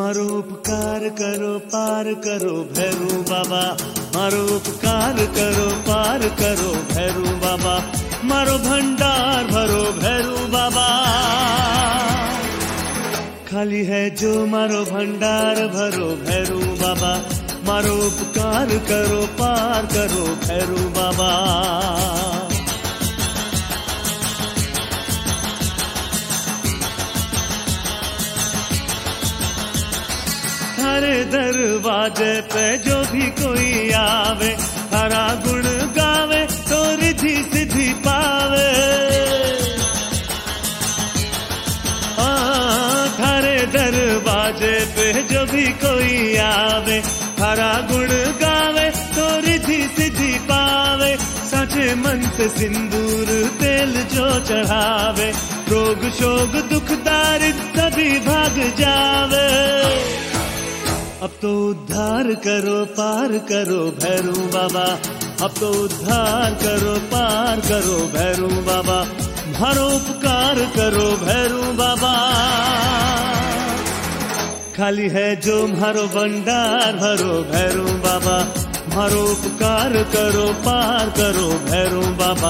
मारो उपकार करो पार करो भैरू बाबा, मारो उपकार करो पार करो भैरू बाबा, मारो भंडार भरो भैरू बाबा। खाली है जो मारो भंडार भरो भैरू बाबा, मारो उपकार करो पार करो भैरू बाबा। हरे दरवाजे पे जो भी कोई आवे, हरा गुण गावे तो रिद्धि सिद्धि पावे। हरे दरवाजे पे जो भी कोई आवे, हरा गुण गावे तो रिद्धि सिद्धि पावे। सच्चे मन से सिंदूर तेल जो चढ़ावे, रोग शोग दुख दारिद्र सभी भाग जावे। अब तो उद्धार करो पार करो भैरू बाबा, अब तो उद्धार करो पार करो भैरू बाबा, मारो उपकार करो भैरू बाबा। खाली है जो मारो भंडार भरो भैरू बाबा, मारो उपकार करो पार करो भैरू बाबा।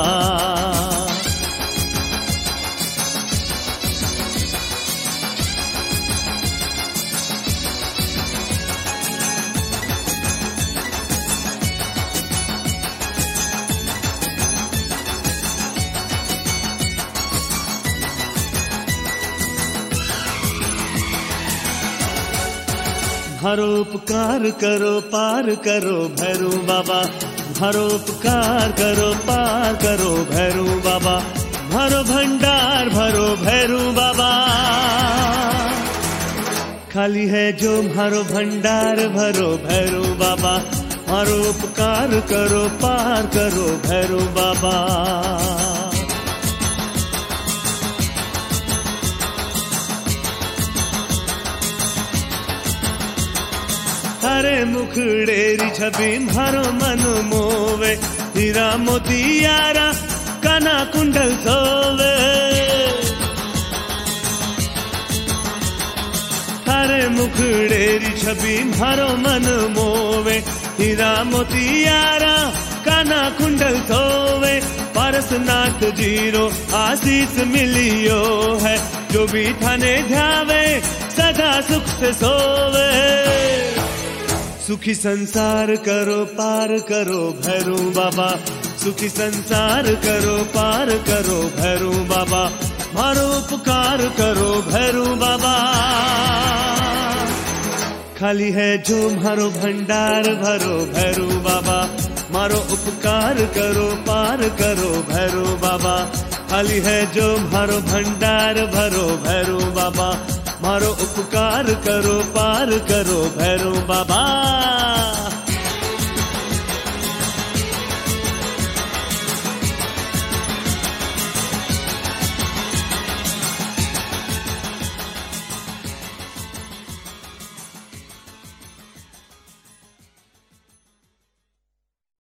मारो उपकार करो पार करो भैरू बाबा, मारो उपकार करो पार करो भैरू बाबा, मारो भंडार भरो भैरू बाबा। खाली है जो मारो भंडार भरो भैरू बाबा, मारो उपकार करो पार करो भैरू बाबा। हरे मुखड़ेरी छवि मारो मन मोवे, हीरा मोती यारा काना कुंडल सोवे। हरे मुखड़ेरी छवि मारो मन मोवे, हीरा मोती यारा काना कुंडल सोवे। पारसनाथ जीरो आशीष मिलियो है, जो भी थाने ध्यावे सदा सुख से सोवे। सुखी संसार करो पार करो भैरू बाबा, सुखी संसार करो पार करो भैरू बाबा, मारो उपकार करो भैरू बाबा। खाली है जो मारो भंडार भरो भैरू बाबा, मारो उपकार करो पार करो भैरू बाबा। खाली है जो मारो भंडार भरो भैरू बाबा, मारो उपकार करो पार करो भैरू बाबा।